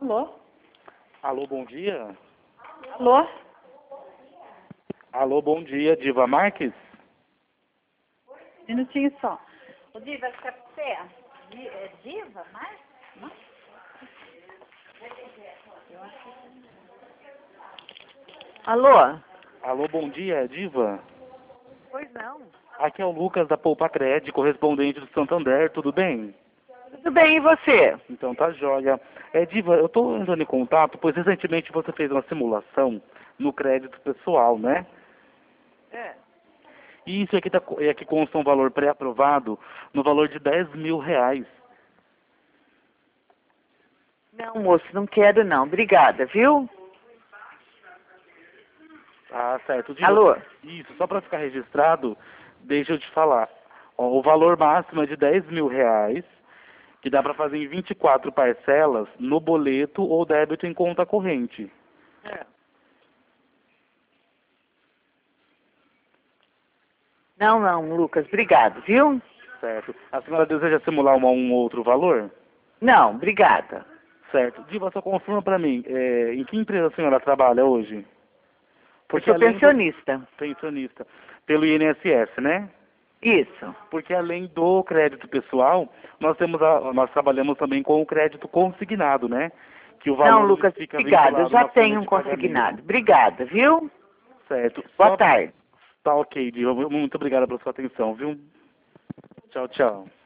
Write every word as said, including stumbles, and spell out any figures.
Alô? Alô, bom dia. Alô? Alô, bom dia, Diva Marques? Minutinho só. Ô, Diva, acho que é você? Di- é Diva, mais? Não? Alô? Alô, bom dia, Diva? Pois não. Aqui é o Lucas da Poupa Cred, correspondente do Santander, tudo bem? Tudo bem, e você? Então tá jóia. É, Diva, eu tô entrando em contato, pois recentemente você fez uma simulação no crédito pessoal, né? É. E isso aqui, tá, é aqui consta um valor pré-aprovado no valor de dez mil reais. Não, moço, não quero não. Obrigada, viu? Ah, certo. Diva, Alô? isso, só para ficar registrado, deixa eu te falar. Ó, o valor máximo é de dez mil reais, que dá para fazer em vinte e quatro parcelas no boleto ou débito em conta corrente. É. Não, não, Lucas, obrigado, viu? Certo. A senhora deseja simular uma- um outro valor? Não, obrigada. Certo. Diva, só confirma para mim, é, em que empresa a senhora trabalha hoje? Eu Porque sou além do pensionista. pensionista, pelo I N S S, né? Isso. Porque além do crédito pessoal, nós temos a- nós trabalhamos também com o crédito consignado, né? Que o Não, valor ele Lucas, fica obrigada. Eu vinculado já na folha tenho um de pagamento. consignado. Obrigada, viu? Certo. Boa Só tarde. tá ok, Diva. Muito obrigado pela sua atenção, viu? Tchau, tchau.